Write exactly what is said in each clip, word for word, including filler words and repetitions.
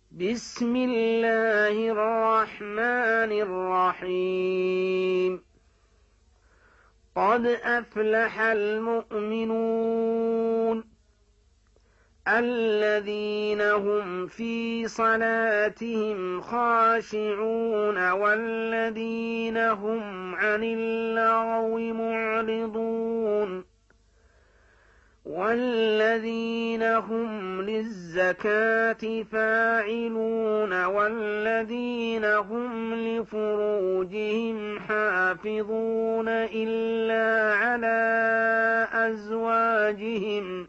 بسم الله الرحمن الرحيم قد أفلح المؤمنون الذين هم في صلاتهم خاشعون والذين هم عن اللغو معرضون والذين هم للزكاة فاعلون والذين هم لفروجهم حافظون إلا على أزواجهم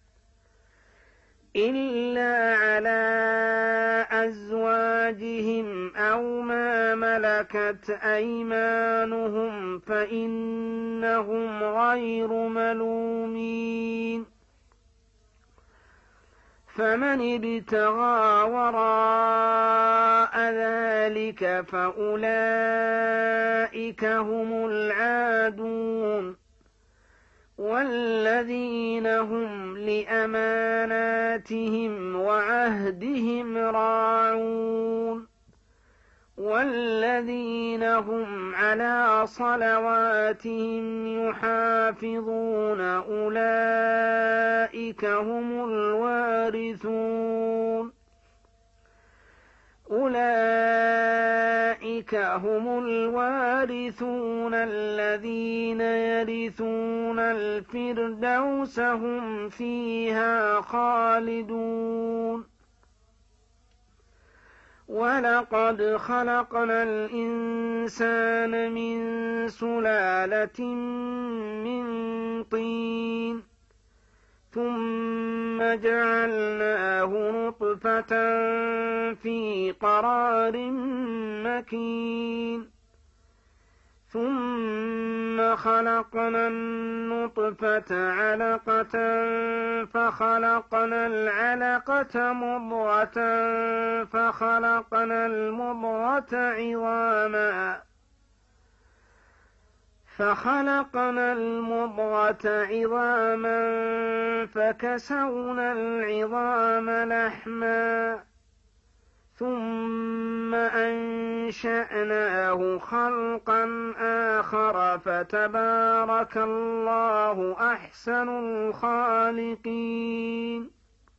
إلا على أزواجهم أو ما ملكت أيمانهم فإنهم غير ملومين فمن ابتغى وراء ذلك فأولئك هم العادون والذين هم لأماناتهم وعهدهم راعون والذين هم على صلواتهم يحافظون أولئك هم الوارثون أولئك هم الوارثون الذين يرثون الفردوس هم فيها خالدون ولقد خلقنا الإنسان من سلالة من طين ثم جعلناه نطفة في قرار مكين ثم خلقنا النطفة علقة فخلقنا العلقة مضغة فخلقنا المضغة عظاما فخلقنا المضغة عظاما فكسونا العظام لحما ثم أنشأناه خلقا آخر فتبارك الله أحسن الخالقين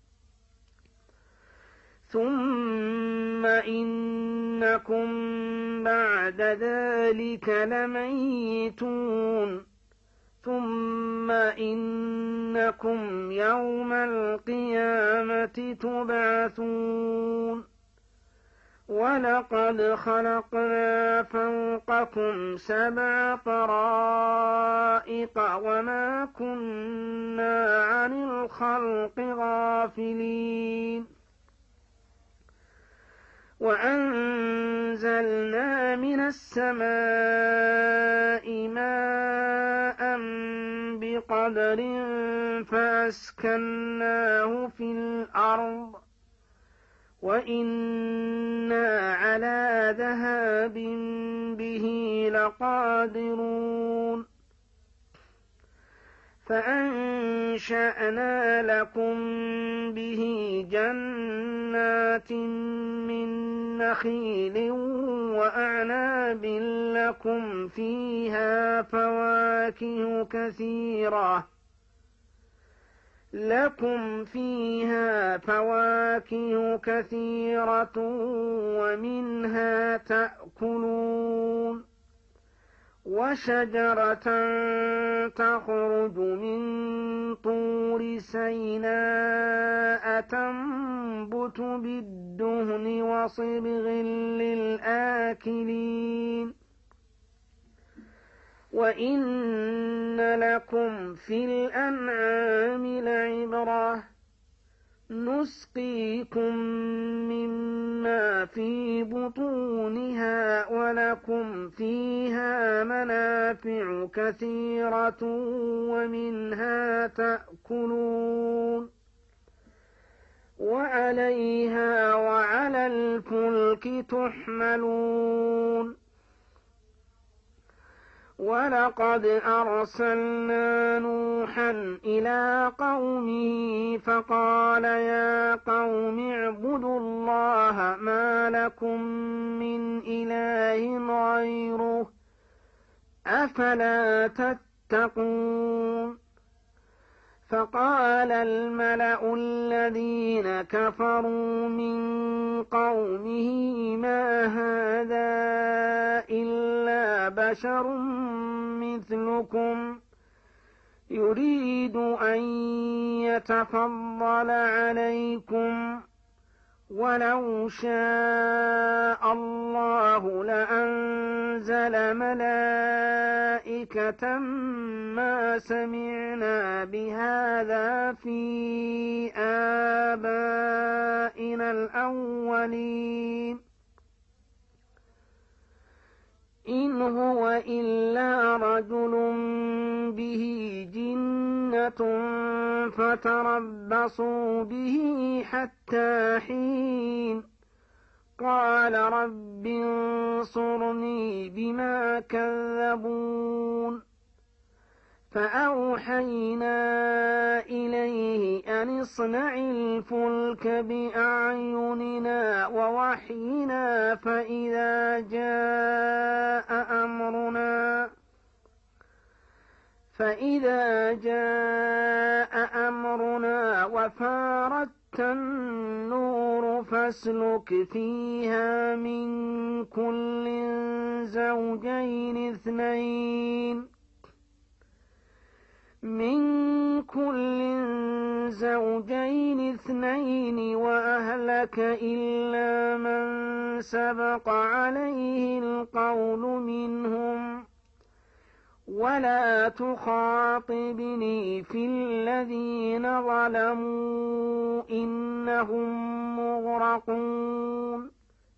ثم إنكم بعد ذلك لميتون ثم إنكم يوم القيامة تبعثون ولقد خلقنا فوقكم سبع طرائق وما كنا عن الخلق غافلين وأنزلنا من السماء ماء بقدر فأسكناه في الأرض وإنا على ذهاب به لقادرون فأنشأنا لكم به جنات من نخيل وأعناب لكم فيها فواكه كثيرة لكم فيها فواكه كثيرة ومنها تأكلون وشجرة تخرج من طور سيناء تنبت بالدهن وصبغ للآكلين وإن لكم في الأنعام لعبرة نسقيكم مما في بطونها ولكم فيها منافع كثيرة ومنها تأكلون وعليها وعلى الفلك تحملون ولقد أرسلنا نوحا إلى قومه فقال يا قوم اعبدوا الله ما لكم من إله غيره أفلا تتقون. فقال الملأ الذين كفروا من قومه ما هذا إلا بشر مثلكم يريد أن يتفضل عليكم ولو شاء الله لأنزل ملائكة ما سمعنا بهذا في آبائنا الأولين إن هو إلا رجل به جنة فتربصوا به حتى حين. قال رب انصرني بما كذبون. فأوحينا إليه أن اصنع الفلك بأعيننا ووحينا فإذا جاء أمرنا فإذا جاء أمرنا وفارت النور فاسلك فيها من كل زوجين اثنين من كل زوجين اثنين وأهلك إلا من سبق عليه القول منهم ولا تخاطبني في الذين ظلموا إنهم مغرقون.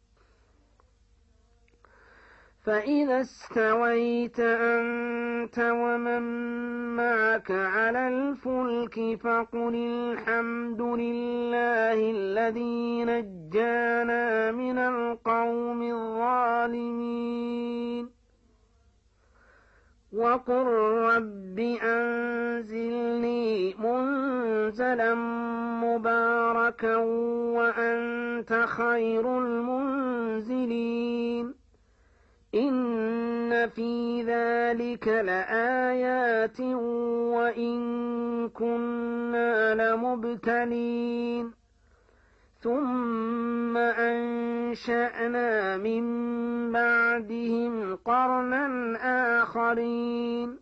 فإذا استويت أنت ومن معك على الفلك فقل الحمد لله الذي نجانا من القوم الظالمين وقل رب أنزلني منزلا مباركا وأنت خير المنزلين. إن في ذلك لآيات وإن كنا لمبتلين. ثم أنشأنا من بعدهم قرنا آخرين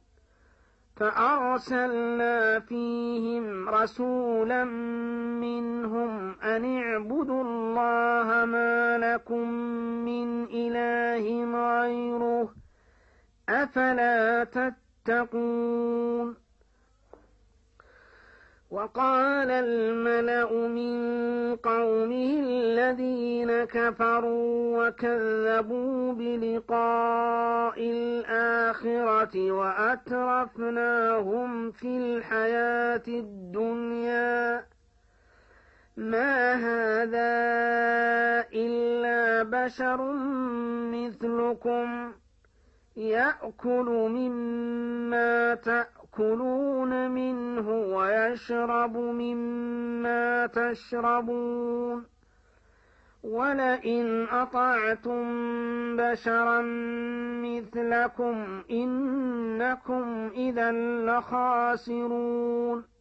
فأرسلنا فيهم رسولا منهم أن اعبدوا الله ما لكم من إله غيره أفلا تتقون. وقال الملأ من قومه الذين كفروا وكذبوا بلقاء الآخرة وأترفناهم في الحياة الدنيا ما هذا إلا بشر مثلكم يأكل مما تأكلون منه ويشرب مما تشربون ولئن أطعتم بشرا مثلكم إنكم إذا لخاسرون.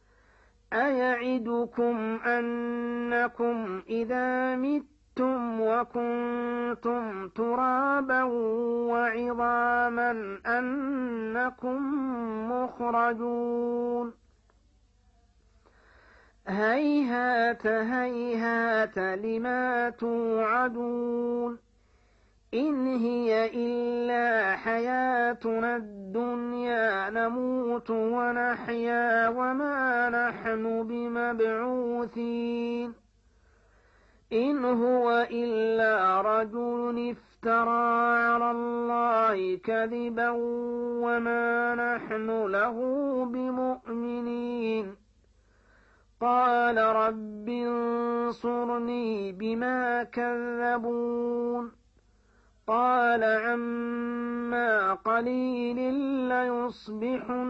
أيعدكم أنكم إذا متم وكنتم ترابا وعظاما أنكم مخرجون. هيهات هيهات لما توعدون إن هي إلا حياتنا الدنيا نموت ونحيا وما نحن بمبعوثين. إن هو إلا رجل افترى على الله كذبا وما نحن له بمؤمنين. قال رب انصرني بما كذبون. قال عما قليل ليصبحن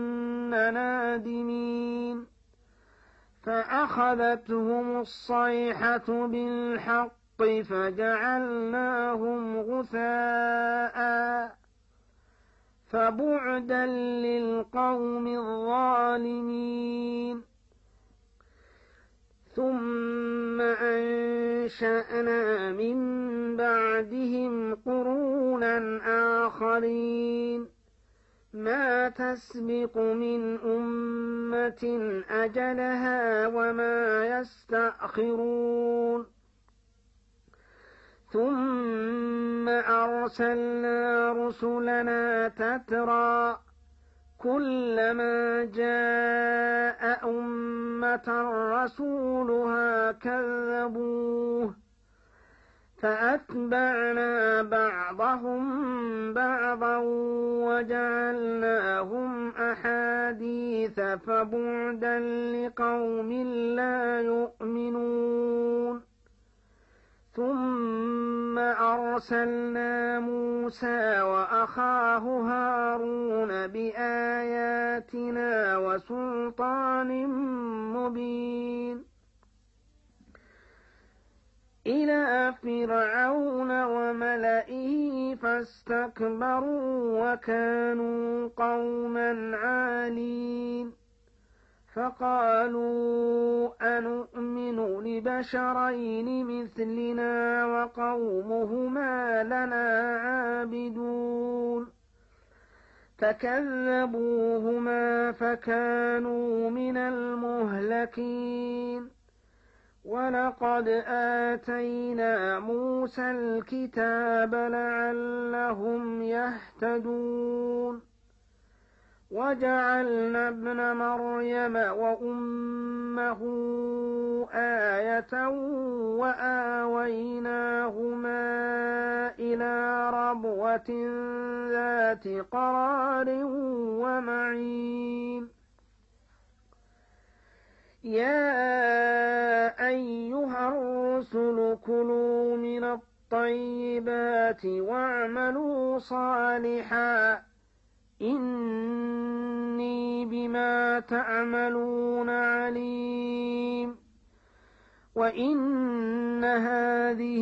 نادمين فأخذتهم الصيحة بالحق فجعلناهم غثاء فبعدا للقوم الظالمين ثم أنشأنا من بعدهم قرونا آخرين ما تسبق من أمة أجلها وما يستأخرون ثم أرسلنا رسلنا تترى كلما جاء أمة رسولها كذبوه فأتبعنا بعضهم بعضا وجعلناهم أحاديث فبعدا لقوم لا يؤمنون ثم أرسلنا موسى وأخاه هارون بآياتنا وسلطان مبين إلى فرعون وملئه فاستكبروا وكانوا قوما عالين فقالوا أنؤمن لبشرين مثلنا وقومهما لنا عابدون فكذبوهما فكانوا من المهلكين ولقد آتينا موسى الكتاب لعلهم يهتدون وجعلنا ابن مريم وأمه آية وآويناهما إلى ربوة ذات قرار ومعين يا أيها الرسل كلوا من الطيبات واعملوا صالحا إني بما تعملون عليم وإن هذه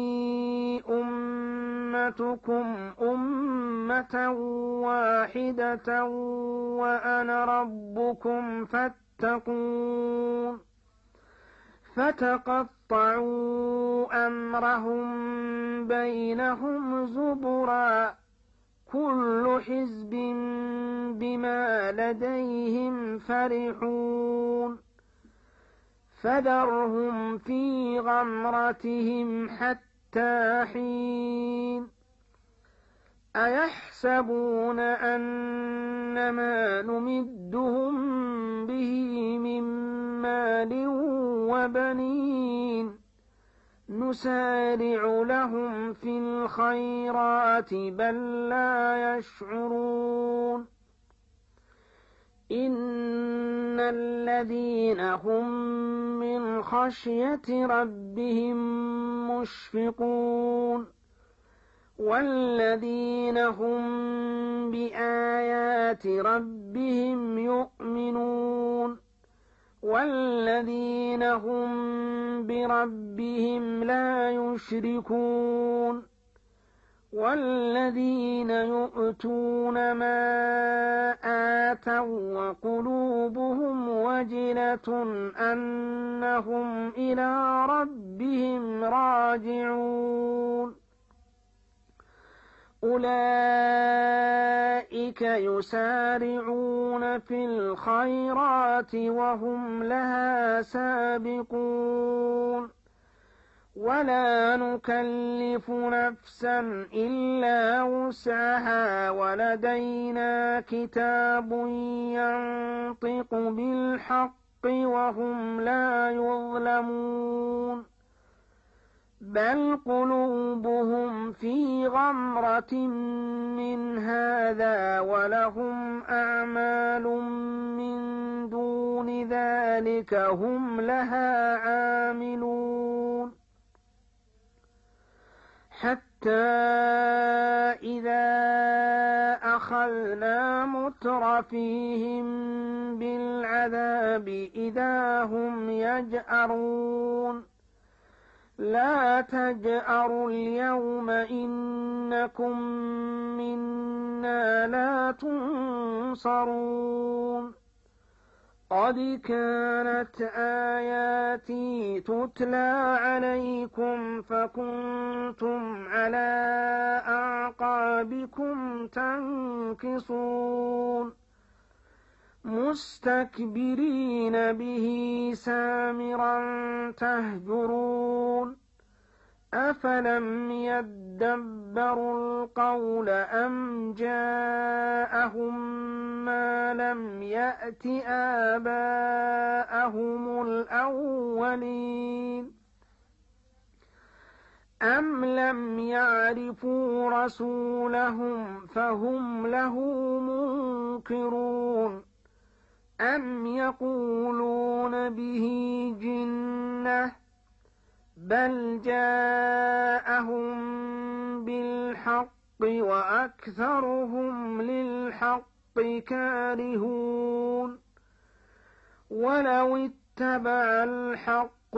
أمتكم أمة واحدة وأنا ربكم فاتقون فتقطعوا أمرهم بينهم زبرا كل حزب بما لديهم فرحون فذرهم في غمرتهم حتى حين أيحسبون أنما نمدهم به من مال وبنين نسارع لهم في الخيرات بل لا يشعرون إن الذين هم من خشية ربهم مشفقون والذين هم بآيات ربهم يؤمنون والذين هم بربهم لا يشركون والذين يؤتون ما آتوا وقلوبهم وجلة أنهم إلى ربهم راجعون أولئك يسارعون في الخيرات وهم لها سابقون ولا نكلف نفسا إلا وسعها ولدينا كتاب ينطق بالحق وهم لا يظلمون بل قلوبهم في غمرة من هذا ولهم أعمال من دون ذلك هم لها عاملون حتى إذا أخذنا مترفيهم بالعذاب إذا هم يجأرون لا تجأروا اليوم إنكم منا لا تنصرون قد كانت آياتي تتلى عليكم فكنتم على أعقابكم تنكصون مستكبرين به سامرا تهجرون أفلم يدبروا القول أم جاءهم ما لم يأت آباءهم الأولين أم لم يعرفوا رسولهم فهم له منكرون أم يقولون به جنة بل جاءهم بالحق وأكثرهم للحق كارهون ولو اتبع الحق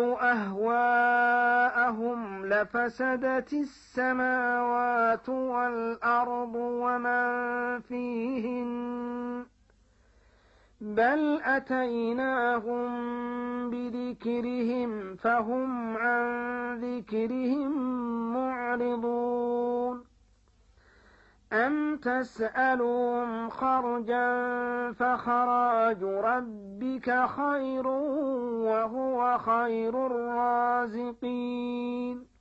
أهواءهم لفسدت السماوات والأرض ومن فيهن بل أتيناهم بذكرهم فهم عن ذكرهم معرضون أم تسألهم خرجا فخراج ربك خير وهو خير الرازقين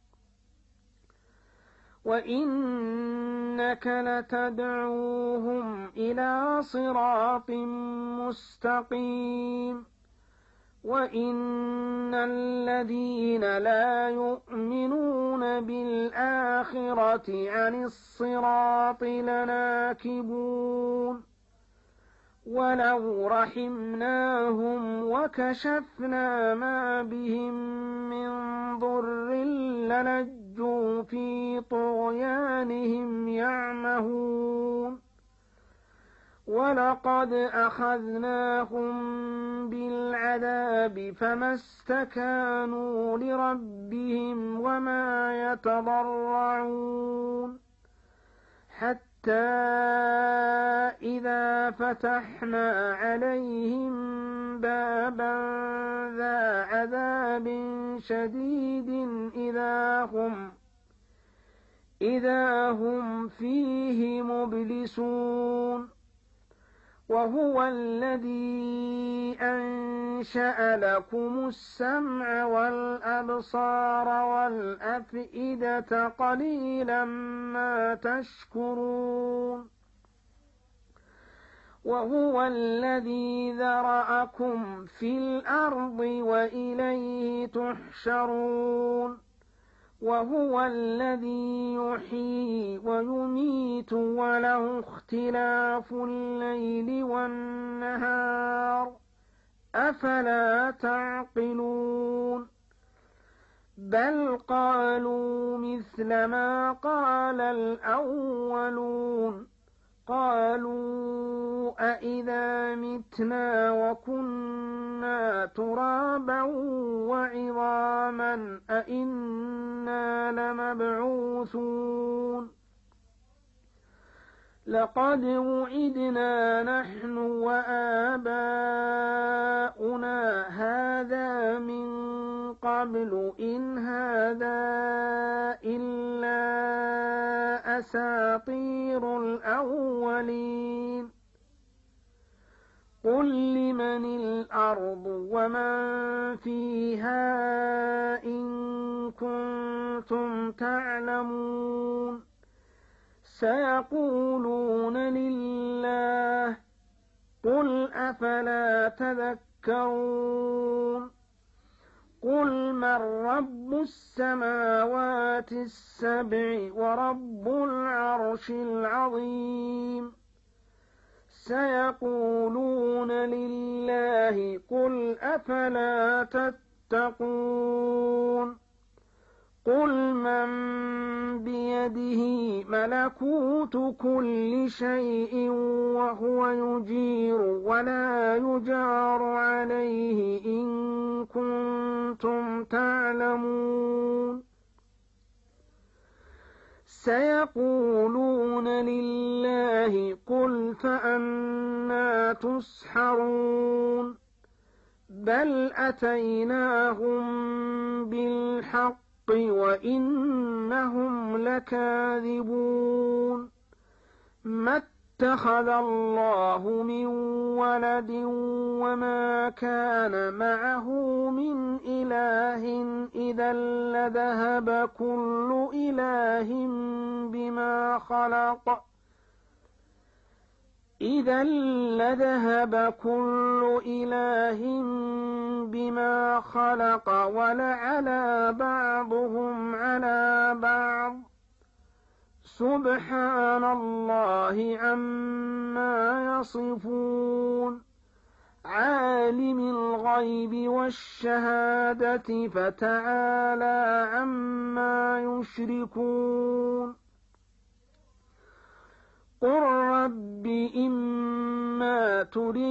وإنك لتدعوهم إلى صراط مستقيم وإن الذين لا يؤمنون بالآخرة عن الصراط لناكبون ولو رحمناهم وكشفنا ما بهم من ضر للجوا في طغيانهم يعمهون ولقد أخذناهم بالعذاب فما استكانوا لربهم وما يتضرعون حتى إذا فتحنا عليهم بابا ذا عذاب شديد إذا هم إذا هم فيه مبلسون وهو الذي أنشأ لكم السمع والأبصار والأفئدة قليلا ما تشكرون وهو الذي ذرأكم في الأرض وإليه تحشرون وهو الذي يحيي ويميت وله اختلاف الليل والنهار أفلا تعقلون بل قالوا مثل ما قال الأولون قالوا أإذا متنا وكنا ترابا وعظاما أإنا لمبعوثون لقد وعدنا نحن وآباؤنا هذا من قبل إن هذا إلا أساطير الأولين قل لمن الأرض ومن فيها إن كنتم تعلمون سيقولون لله قل أفلا تذكرون قل من رب السماوات السبع ورب العرش العظيم سيقولون لله قل أفلا تتقون قل من بيده ملكوت كل شيء وهو يجير ولا يجار عليه إن كنتم تعلمون سيقولون لله قل فأنى تسحرون بل أتيناهم بالحق وإنهم لكاذبون ما اتخذ الله من ولد وما كان معه من إله إذا لذهب كل إله بما خلق إذا لذهب كل إله بما خلق ولعلى بعضهم على بعض سبحان الله عما يصفون عالم الغيب والشهادة فتعالى عما يشركون قل رب إما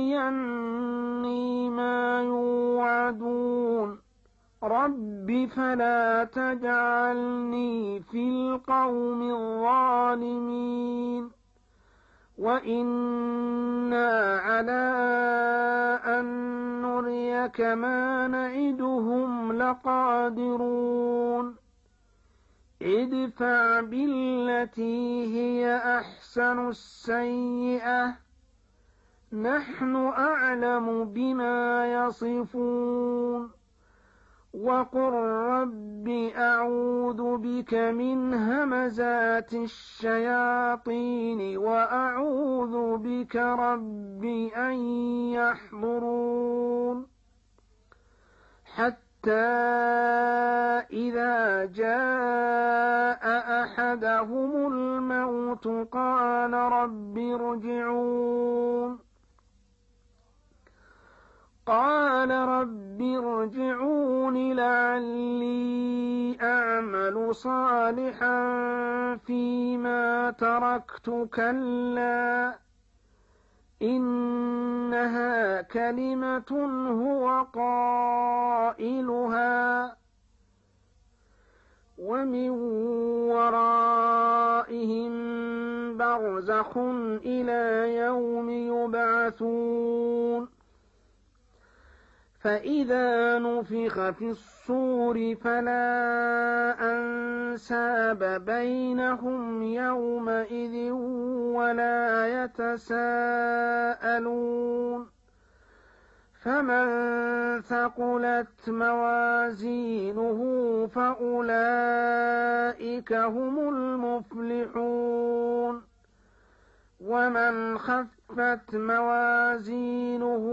تريني ما يوعدون رب فلا تجعلني في القوم الظالمين وإنا على أن نريك ما نعدهم لقادرون ادفع بالتي هي أحسن السيئة نحن أعلم بما يصفون وقل رب أعوذ بك من همزات الشياطين وأعوذ بك رب أن يحضرون حتى إذا جاء أحدهم الموت قال رب ارجعون قال رب ارجعون لعلي أعمل صالحا فيما تركت كلا إنها كلمة هو قائلها ومن ورائهم برزخ إلى يوم يبعثون فإذا نفخ في الصور فلا أنساب بينهم يومئذ ولا يتساءلون فمن ثقلت موازينه فأولئك هم المفلحون ومن خفت موازينه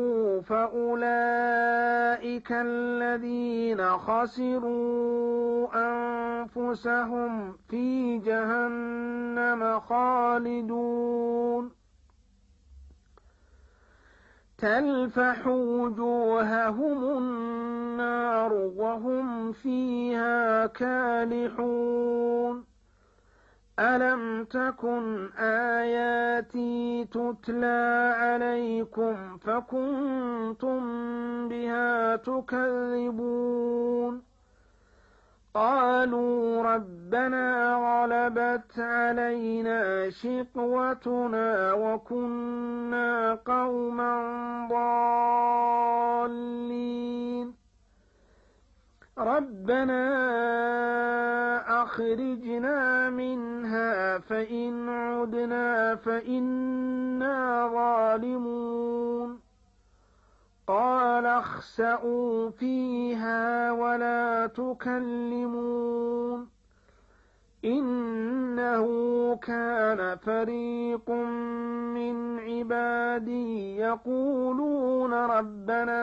فأولئك الذين خسروا أنفسهم في جهنم خالدون تلفح وجوههم النار وهم فيها كالحون ألم تكن آياتي تتلى عليكم فكنتم بها تكذبون قالوا ربنا غلبت علينا شقوتنا وكنا قوما ضالين ربنا أخرجنا منها فإن عدنا فإنا ظالمون قال اخسئوا فيها ولا تكلمون إنه كان فريق من عبادي يقولون ربنا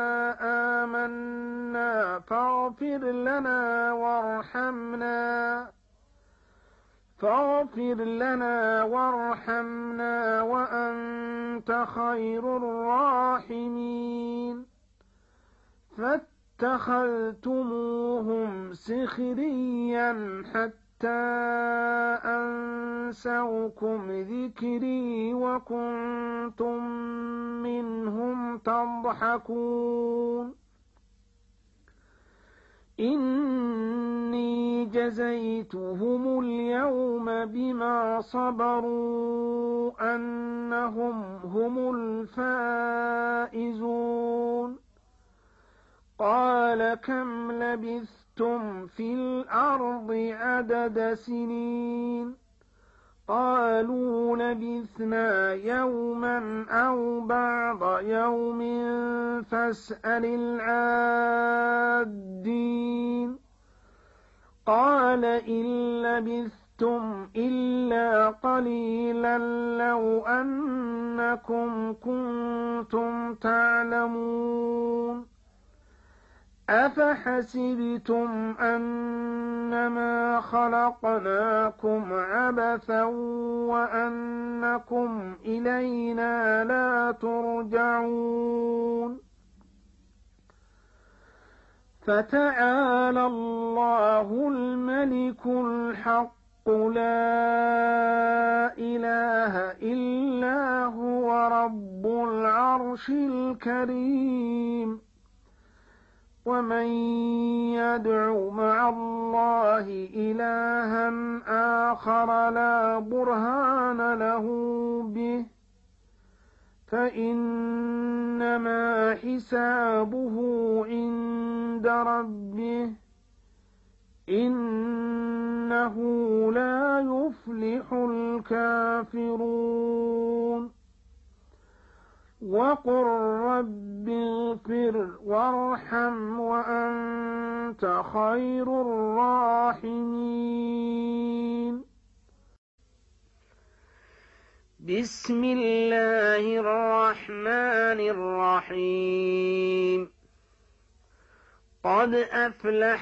آمنا فاغفر لنا وارحمنا فاغفر لنا وارحمنا وأنت خير الراحمين فاتخذتموهم سخريا حتى أنسوكم ذكري وكنتم منهم تضحكون إني جزيتهم اليوم بما صبروا أنهم هم الفائزون قال كم لبثتم في الأرض عدد سنين قالوا لبثنا يوما أو بعض يوم فاسأل العادين قال إن لبثتم إلا قليلا لو أنكم كنتم تعلمون أفحسبتم أنما خلقناكم عبثا وأنكم إلينا لا ترجعون فتعالى الله الملك الحق لا إله إلا هو رب العرش الكريم ومن يدع مع الله إلها آخر لا برهان له به فإنما حسابه عند ربه إنه لا يفلح الكافرون وقل رب اغفر وارحم وأنت خير الراحمين بسم الله الرحمن الرحيم قد أفلح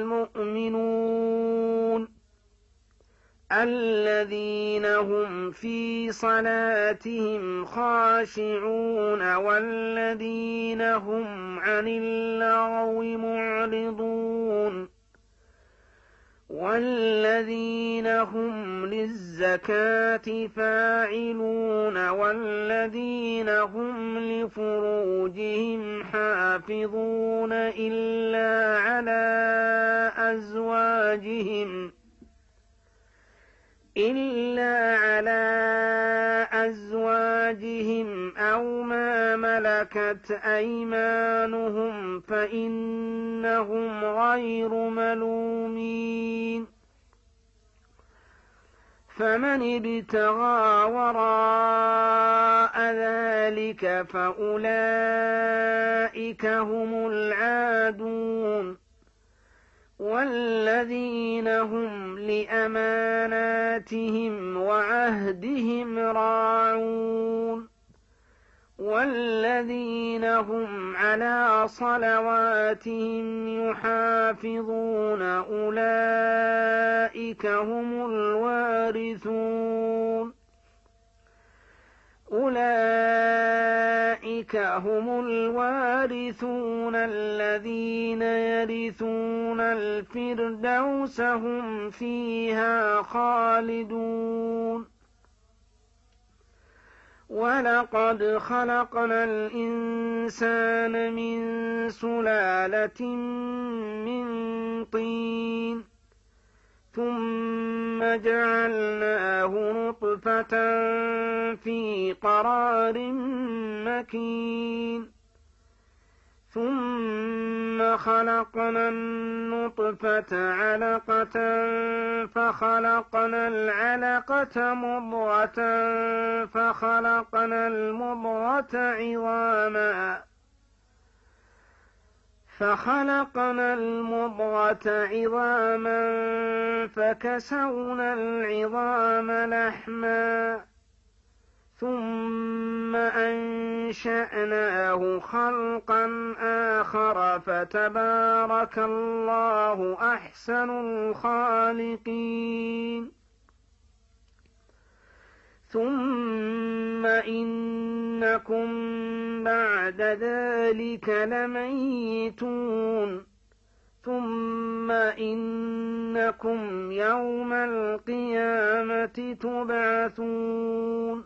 المؤمنون الذين هم في صلاتهم خاشعون والذين هم عن اللغو معرضون والذين هم للزكاة فاعلون والذين هم لفروجهم حافظون إلا على أزواجهم إلا على أزواجهم أو ما ملكت أيمانهم فإنهم غير ملومين فمن ابتغى وراء ذلك فأولئك هم العادون والذين هم لأماناتهم وعهدهم راعون والذين هم على صلواتهم يحافظون أولئك هم الوارثون أولئك هم الوارثون الذين يرثون الفردوس هم فيها خالدون ولقد خلقنا الإنسان من سلالة من طين ثم جعلناه نطفة في قرار مكين ثم خلقنا النطفة علقة فخلقنا العلقة مضغة فخلقنا المضغة عظاما فخلقنا المضغة عظاما فكسونا العظام لحما ثم أنشأناه خلقا آخر فتبارك الله أحسن الخالقين ثم إنكم بعد ذلك لميتون ثم إن إنكم يوم القيامة تبعثون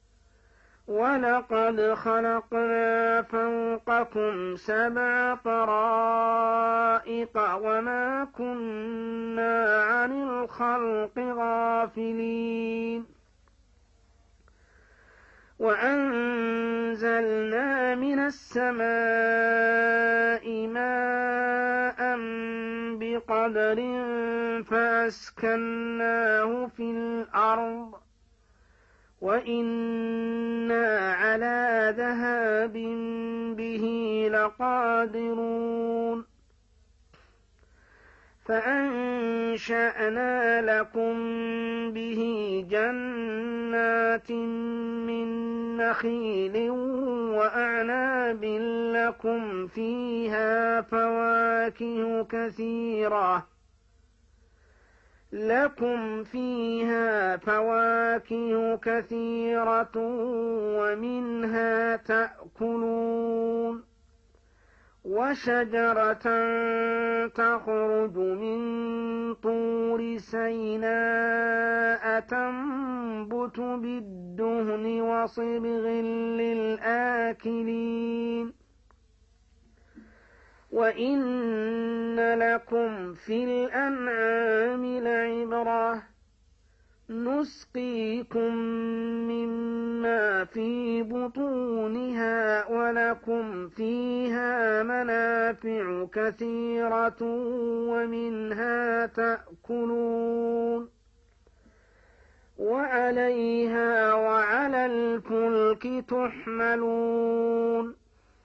ولقد خلقنا فوقكم سبع طرائق وما كنا عن الخلق غافلين وأنزلنا من السماء ماء بقدر فأسكناه في الأرض وإنا على ذهاب به لقادرون فأنشأنا لكم به جنات من نخيل وأعناب لكم فيها فواكه كثيرة لكم فيها فواكه كثيرة ومنها تأكلون وشجرة تخرج من طور سيناء تنبت بالدهن وصبغ للآكلين وإن لكم في الأنعام لعبرة نسقيكم مما في بطونها ولكم فيها منافع كثيرة ومنها تأكلون وعليها وعلى الفلك تحملون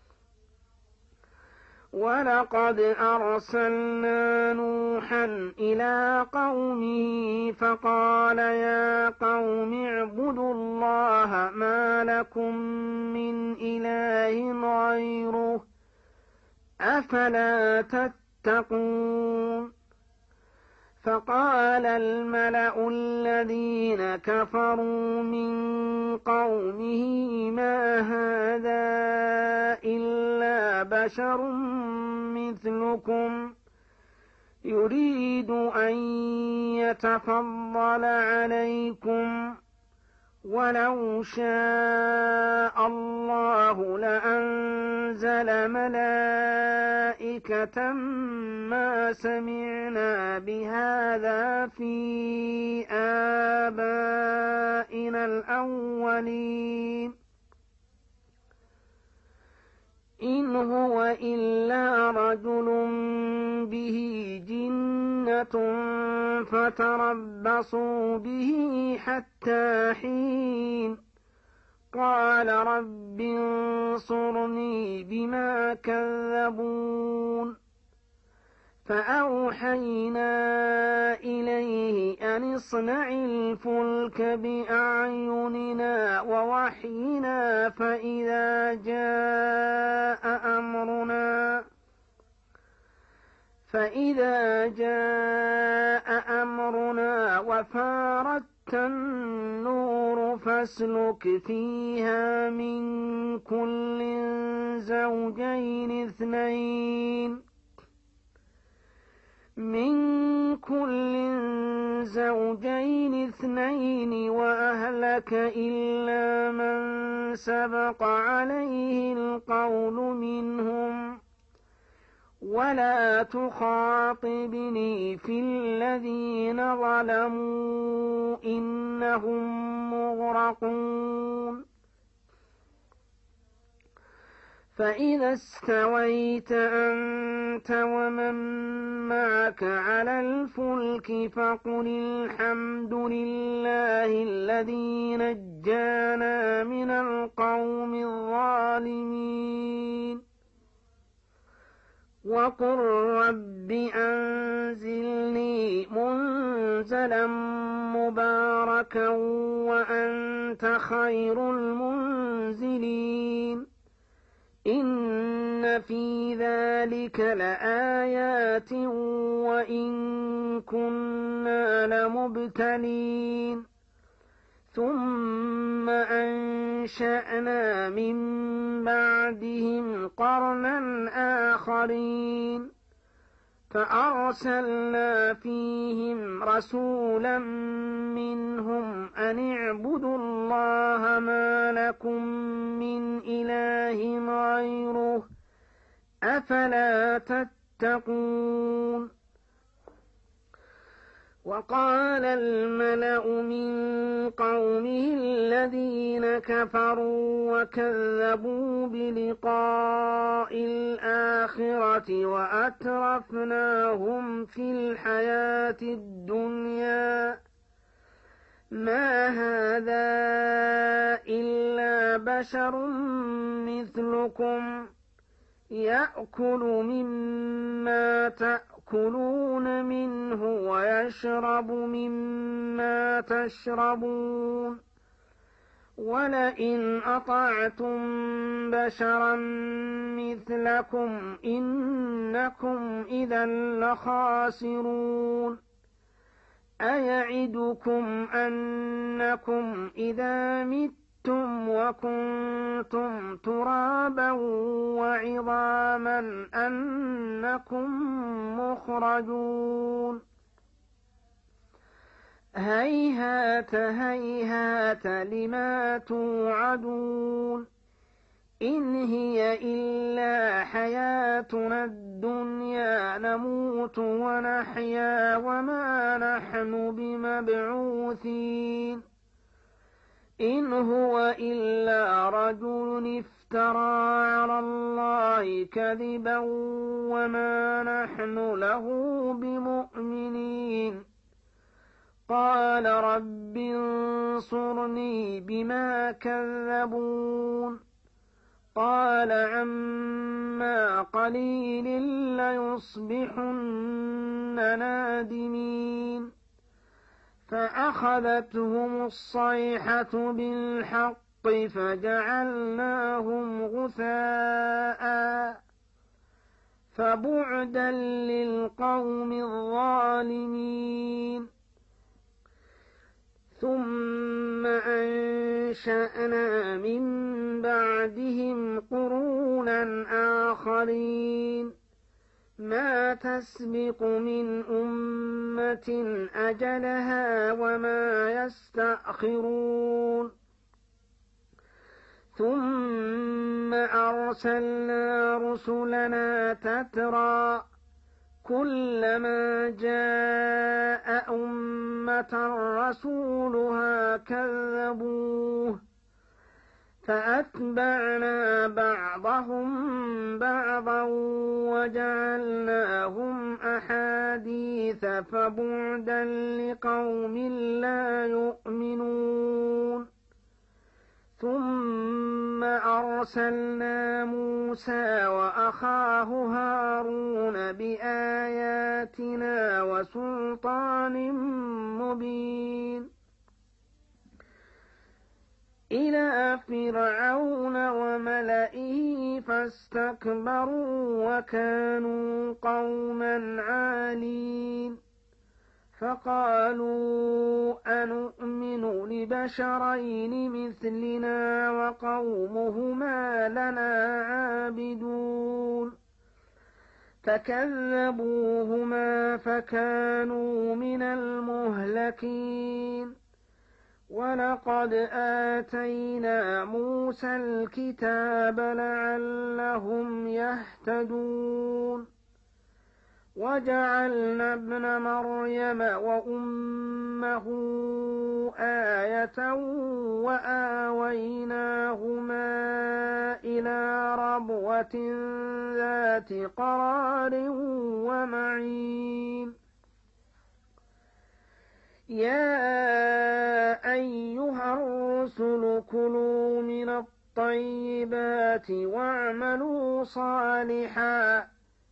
ولقد أرسلنا نوحا إلى قومه فقال يا قوم اعبدوا الله ما لكم من إله غيره أفلا تتقون فقال الملأ الذين كفروا من قومه ما هذا إلا بشر مثلكم يريد أن يتفضل عليكم ولو شاء الله لأنزل ملائكة ما سمعنا بهذا في آبائنا الأولين إن هو إلا رجل به جنة فتربصوا به حتى حين قال رب انصرني بما كذبون فأوحينا إليه أن اصنع الفلك بأعيننا ووحينا فإذا جاء أمرنا فإذا جاء أمرنا وفارت النور فاسلك فيها من كل زوجين اثنين من كل زوجين اثنين وأهلك إلا من سبق عليه القول منهم ولا تخاطبني في الذين ظلموا إنهم مغرقون فإذا استويت أنت ومن معك على الفلك فقل الحمد لله الذي نجانا من القوم الظالمين وقل رب أنزلني منزلا مباركا وأنت خير المنزلين إن في ذلك لآيات وإن كنا لمبتلين ثم أنشأنا من بعدهم قرنا آخرين فأرسلنا فيهم رسولا منهم أن اعبدوا الله ما لكم من إله غيره أفلا تتقون. وقال الملأ من قومه الذين كفروا وكذبوا بلقاء الآخرة وأترفناهم في الحياة الدنيا ما هذا إلا بشر مثلكم يأكل مما تأكلون منه ويشرب مما تشربون ولئن أطعتم بشرا مثلكم إنكم إذا لخاسرون. أيعدكم أنكم إذا متم وكنتم ترابا وعظاما أنكم مخرجون. هيهات هيهات لما توعدون إن هي إلا حياتنا الدنيا نموت ونحيا وما نحن بمبعوثين إن هو إلا رجل افترى على الله كذبا وما نحن له بمؤمنين. قال رب انصرني بما كذبون قال عما قليل ليصبحن نادمين. فأخذتهم الصيحة بالحق فجعلناهم غثاء فبعدا للقوم الظالمين. ثم أنشأنا من بعدهم قرونا آخرين ما تسبق من أمة أجلها وما يستأخرون. ثم أرسلنا رسلنا تترى كلما جاء أمة رسولها كذبوه فأتبعنا بعضهم بعضا وجعلناهم أحاديث فبعدا لقوم لا يؤمنون. ثم أرسلنا موسى وأخاه هارون بآياتنا وسلطان مبين إلى فرعون وملئه فاستكبروا وكانوا قوما عالين. فقالوا أنؤمن لبشرين مثلنا وقومهما لنا عابدون. فكذبوهما فكانوا من المهلكين. ولقد آتينا موسى الكتاب لعلهم يهتدون. وجعلنا ابن مريم وأمه آية وآويناهما إلى ربوة ذات قرار ومعين. يا أيها الرسل كلوا من الطيبات واعملوا صالحا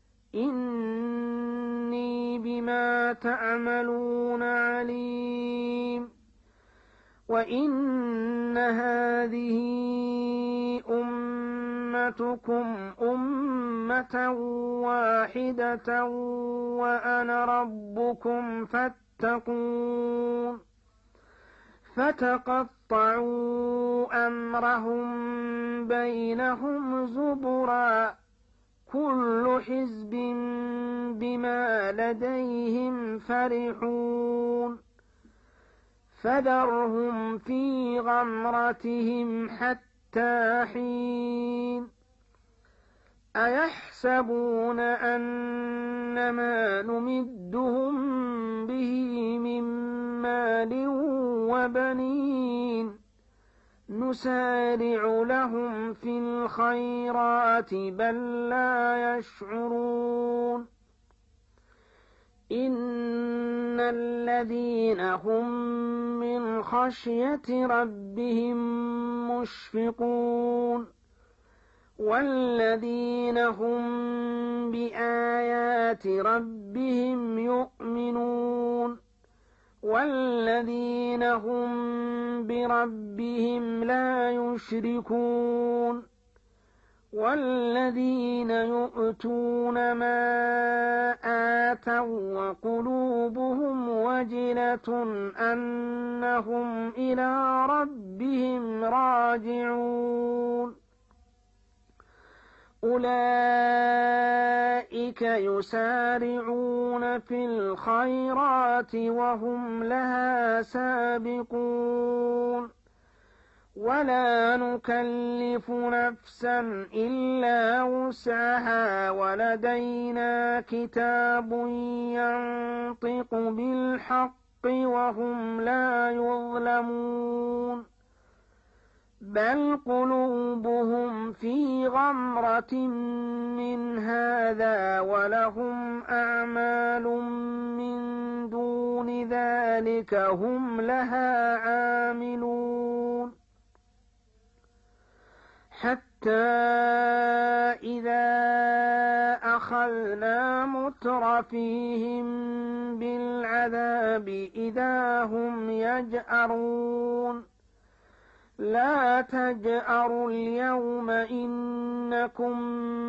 إني بما تعملون عليم. وإن هذه أمتكم أمة واحدة وأنا ربكم فاتقون. فتقطعوا أمرهم بينهم زبرا كل حزب بما لديهم فرحون فذرهم في غمرتهم حتى حين أيحسبون أن ما نمدهم به من مال وبنين نسارع لهم في الخيرات بل لا يشعرون إن الذين هم من خشية ربهم مشفقون والذين هم بآيات ربهم يؤمنون والذين هم بربهم لا يشركون والذين يؤتون ما آتوا وقلوبهم وجلة أنهم إلى ربهم راجعون أولئك يسارعون في الخيرات وهم لها سابقون ولا نكلف نفسا إلا وسعها ولدينا كتاب ينطق بالحق وهم لا يظلمون بل قلوبهم في غمرة من هذا ولهم أعمال من دون ذلك هم لها عاملون حتى إذا أخذنا مترفيهم بالعذاب إذا هم يجأرون لا تجأروا اليوم إنكم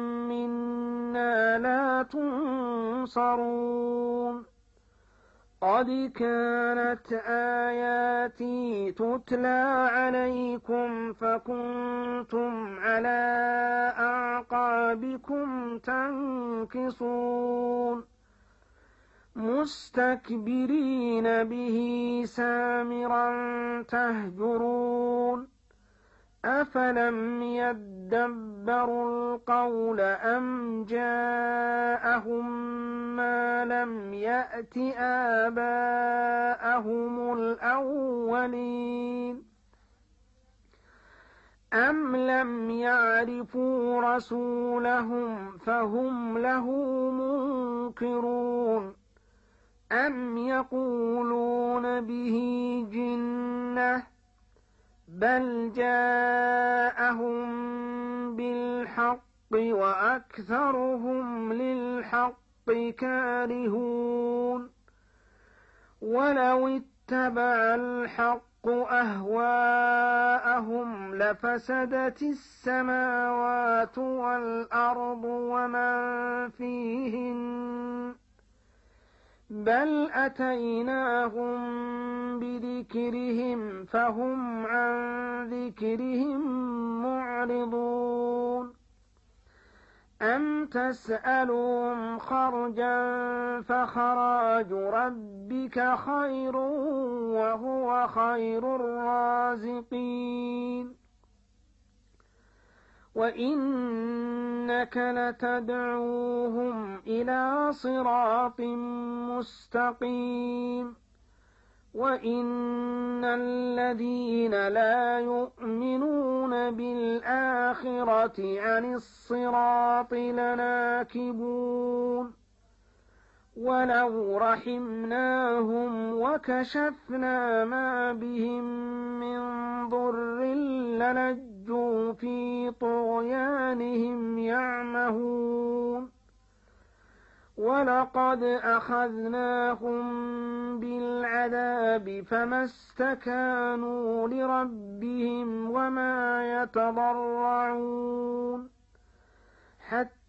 منا لا تنصرون قد كانت آياتي تتلى عليكم فكنتم على أعقابكم تنكصون مستكبرين به سامرا تهجرون أفلم يدبروا القول أم جاءهم ما لم يأت آباءهم الأولين أم لم يعرفوا رسولهم فهم له منكرون أم يقولون به جنة بل جاءهم بالحق وأكثرهم للحق كارهون ولو اتبع الحق أهواءهم لفسدت السماوات والأرض ومن فيهن بل أتيناهم بذكرهم فهم عن ذكرهم معرضون أم تسألهم خرجا فخراج ربك خير وهو خير الرازقين وإنك لتدعوهم إلى صراط مستقيم وإن الذين لا يؤمنون بالآخرة عن الصراط لناكبون ولو رحمناهم وكشفنا ما بهم من ضر للجوا في طغيانهم يعمهون ولقد أخذناهم بالعذاب فما استكانوا لربهم وما يتضرعون حتى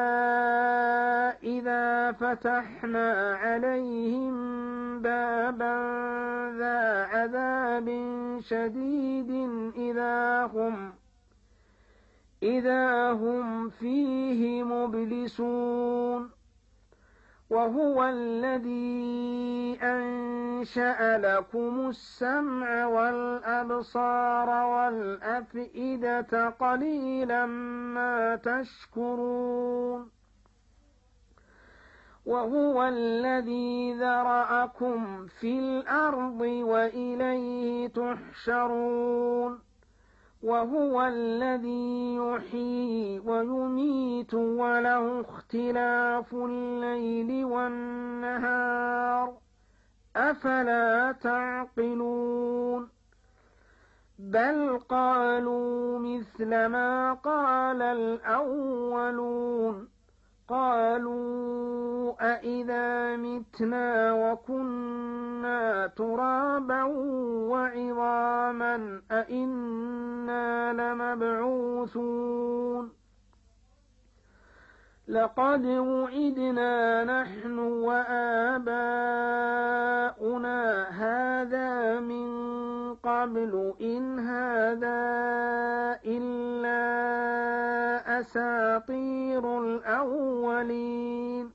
إذا فتحنا عليهم بابا ذا عذاب شديد إذا هم إذا هم فيه مبلسون وهو الذي أنشأ لكم السمع والأبصار والأفئدة قليلا ما تشكرون وهو الذي ذرأكم في الأرض وإليه تحشرون وهو الذي يحيي ويميت وله اختلاف الليل والنهار أفلا تعقلون بل قالوا مثل ما قال الأولون قالوا أإذا متنا وكنا ترابا وعظاما أإنا لمبعوثون لقد وعدنا نحن وآباؤنا هذا من قبل إن هذا إلا أساطير الأولين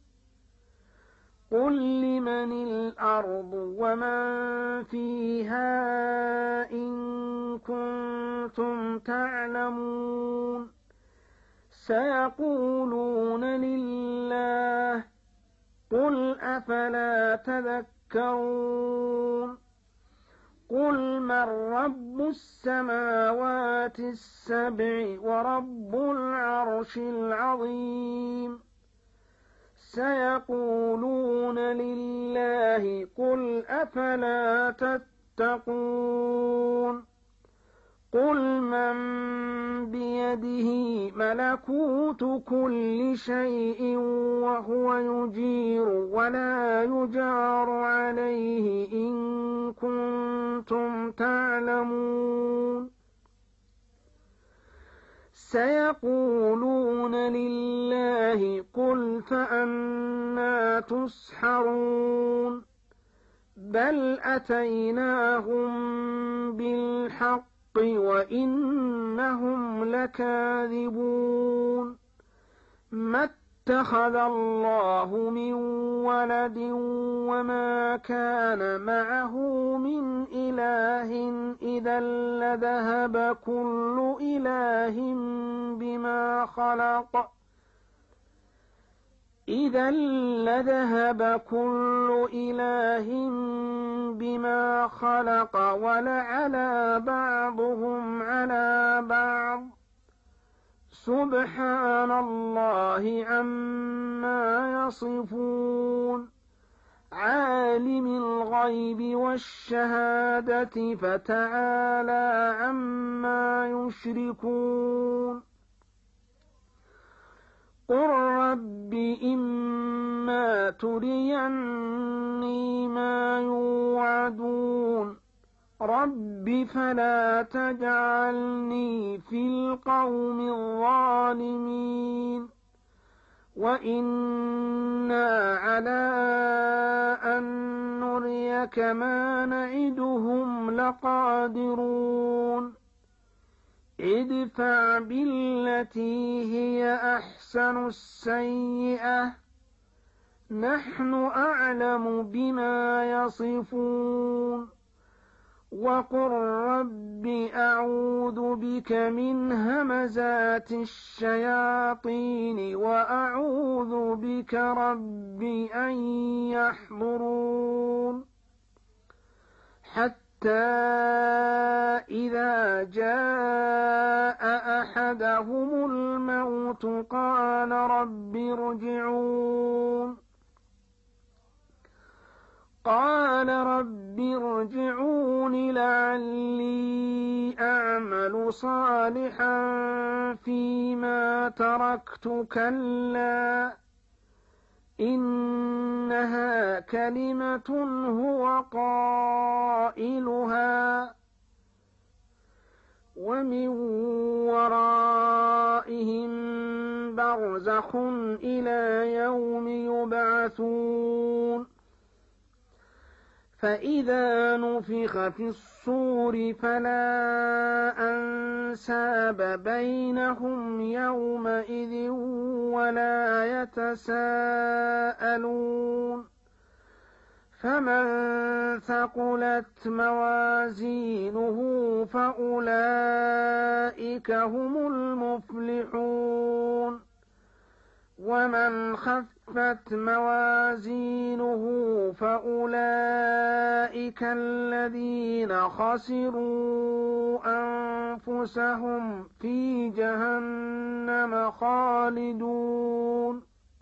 قل لمن الأرض ومن فيها إن كنتم تعلمون سيقولون لله قل أفلا تذكرون قل من رب السماوات السبع ورب العرش العظيم سيقولون لله قل أفلا تتقون قل من بيده ملكوت كل شيء وهو يجير ولا يجار عليه إن كنتم تعلمون سيقولون لله قل فأنى تسحرون بل أتيناهم بالحق وإنهم لكاذبون ما اتخذ الله من ولد وما كان معه من إله إذا لذهب كل إله بما خلق إذا لذهب كل إله بما خلق ولعلى بعضهم على بعض سبحان الله عما يصفون عالم الغيب والشهادة فتعالى عما يشركون قل رب إما تريني ما يوعدون رب فلا تجعلني في القوم الظالمين وإنا على أن نريك ما نعدهم لقادرون ادفع بالتي هي أحسن السيئة نحن أعلم بما يصفون وقل رب أعوذ بك من همزات الشياطين وأعوذ بك رب أن يحضرون حتى إذا جاء أحدهم الموت قال رب ارجعون قال رب ارجعون لعلي أعمل صالحا فيما تركت كلا إنها كلمة هو قائلها ومن ورائهم برزخ إلى يوم يبعثون فإذا نفخ في الصور فلا أنساب بينهم يومئذ ولا يتساءلون فمن ثقلت موازينه فأولئك هم المفلحون ومن خفت موازينه فأولئك الذين خسروا أنفسهم في جهنم خالدون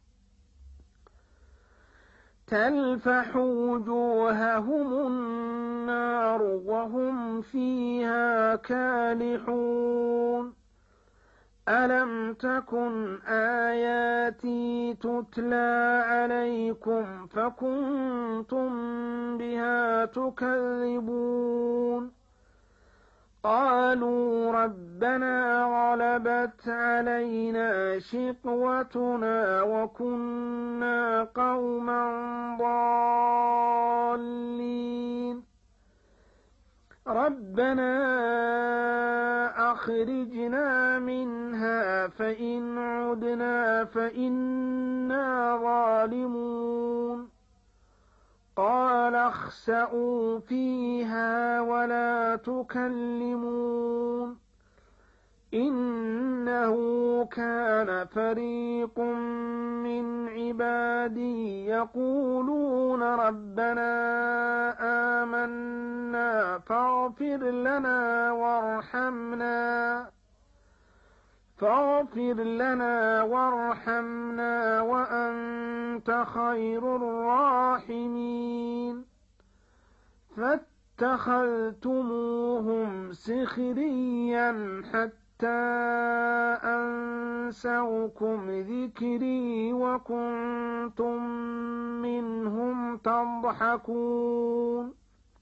تلفح وجوههم النار وهم فيها كالحون ألم تكن آياتي تتلى عليكم فكنتم بها تكذبون قالوا ربنا غلبت علينا شقوتنا وكنا قوما ضالين ربنا أخرجنا منها فإن عدنا فإنا ظالمون قال اخسئوا فيها ولا تكلمون إنه كان فريق من عبادي يقولون ربنا آمنا فاغفر لنا وارحمنا فاغفر لنا وارحمنا وأنت خير الراحمين فاتخذتموهم سخريا حتى أنسوكم ذكري وكنتم منهم تضحكون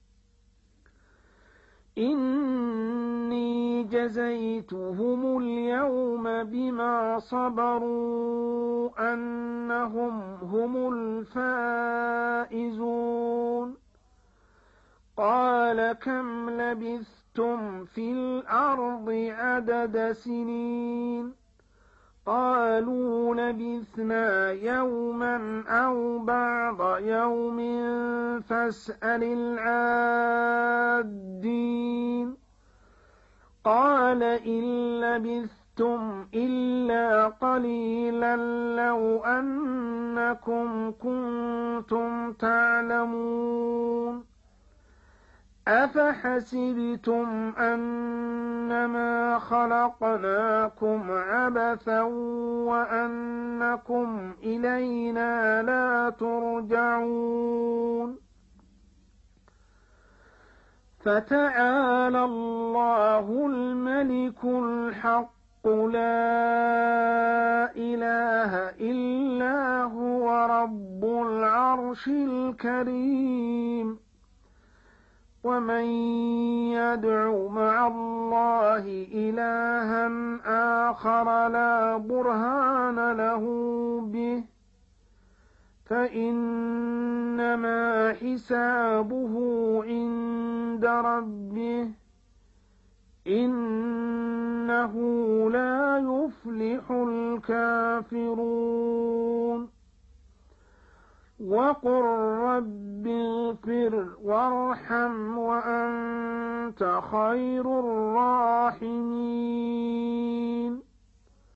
إني جزيتهم اليوم بما صبروا أنهم هم الفائزون قال كم لبثتم في الأرض عدد سنين قالوا لبثنا يوما أو بعض يوم فاسأل العادين قال إن لبثتم إلا قليلا لو أنكم كنتم تعلمون أفحسبتم أنما خلقناكم عبثا وأنكم إلينا لا ترجعون فتعالى الله الملك الحق لا إله إلا هو رب العرش الكريم ومن يدع مع الله إلها آخر لا برهان له به فإنما حسابه عند ربه إنه لا يفلح الكافرون وقل رب اغفر وارحم وأنت خير الراحمين